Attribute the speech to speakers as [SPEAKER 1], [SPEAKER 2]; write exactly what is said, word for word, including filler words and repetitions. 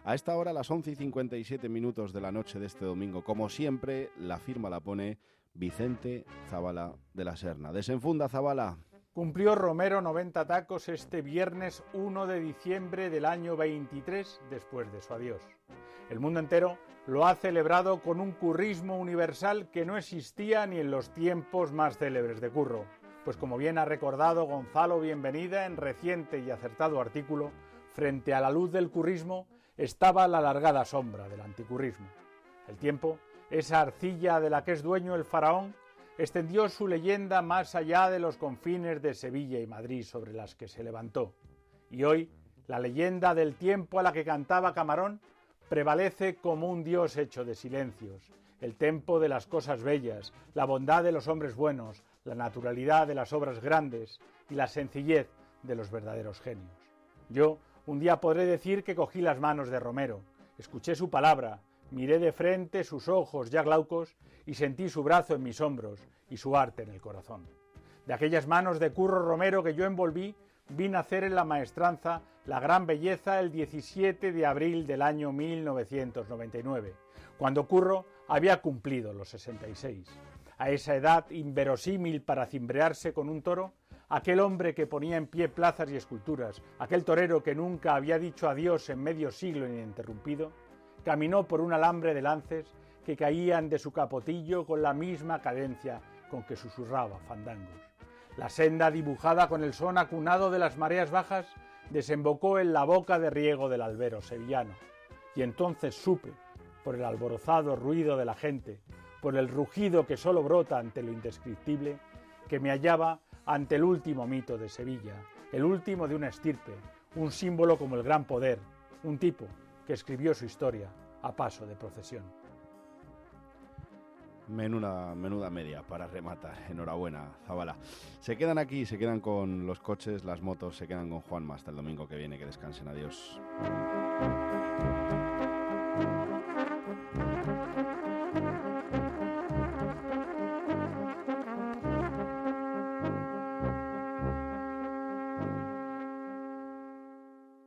[SPEAKER 1] A esta hora, a las once y cincuenta y siete minutos de la noche de este domingo, como siempre, la firma la pone Vicente Zabala de la Serna. Desenfunda, Zabala.
[SPEAKER 2] Cumplió Romero noventa tacos este viernes uno de diciembre del año veintitrés después de su adiós. El mundo entero lo ha celebrado con un currismo universal que no existía ni en los tiempos más célebres de Curro, pues como bien ha recordado Gonzalo Bienvenida en reciente y acertado artículo, frente a la luz del currismo estaba la alargada sombra del anticurrismo. El tiempo, esa arcilla de la que es dueño el faraón, extendió su leyenda más allá de los confines de Sevilla y Madrid sobre las que se levantó. Y hoy, la leyenda del tiempo a la que cantaba Camarón prevalece como un dios hecho de silencios, el tempo de las cosas bellas, la bondad de los hombres buenos, la naturalidad de las obras grandes y la sencillez de los verdaderos genios. Yo un día podré decir que cogí las manos de Romero, escuché su palabra, miré de frente sus ojos ya glaucos y sentí su brazo en mis hombros y su arte en el corazón. De aquellas manos de Curro Romero que yo envolví, vi nacer en la maestranza la gran belleza el diecisiete de abril del año mil novecientos noventa y nueve, cuando Curro había cumplido los sesenta y seis. A esa edad inverosímil para cimbrearse con un toro, aquel hombre que ponía en pie plazas y esculturas, aquel torero que nunca había dicho adiós en medio siglo ininterrumpido, caminó por un alambre de lances que caían de su capotillo con la misma cadencia con que susurraba fandangos. La senda dibujada con el son acunado de las mareas bajas desembocó en la boca de riego del albero sevillano, y entonces supe, por el alborozado ruido de la gente, por el rugido que solo brota ante lo indescriptible, que me hallaba ante el último mito de Sevilla, el último de una estirpe, un símbolo como el gran poder, un tipo que escribió su historia a paso de procesión.
[SPEAKER 1] Menuda, menuda media para rematar. Enhorabuena, Zabala. Se quedan aquí, se quedan con los coches, las motos, se quedan con Juanma hasta el domingo que viene. Que descansen. Adiós.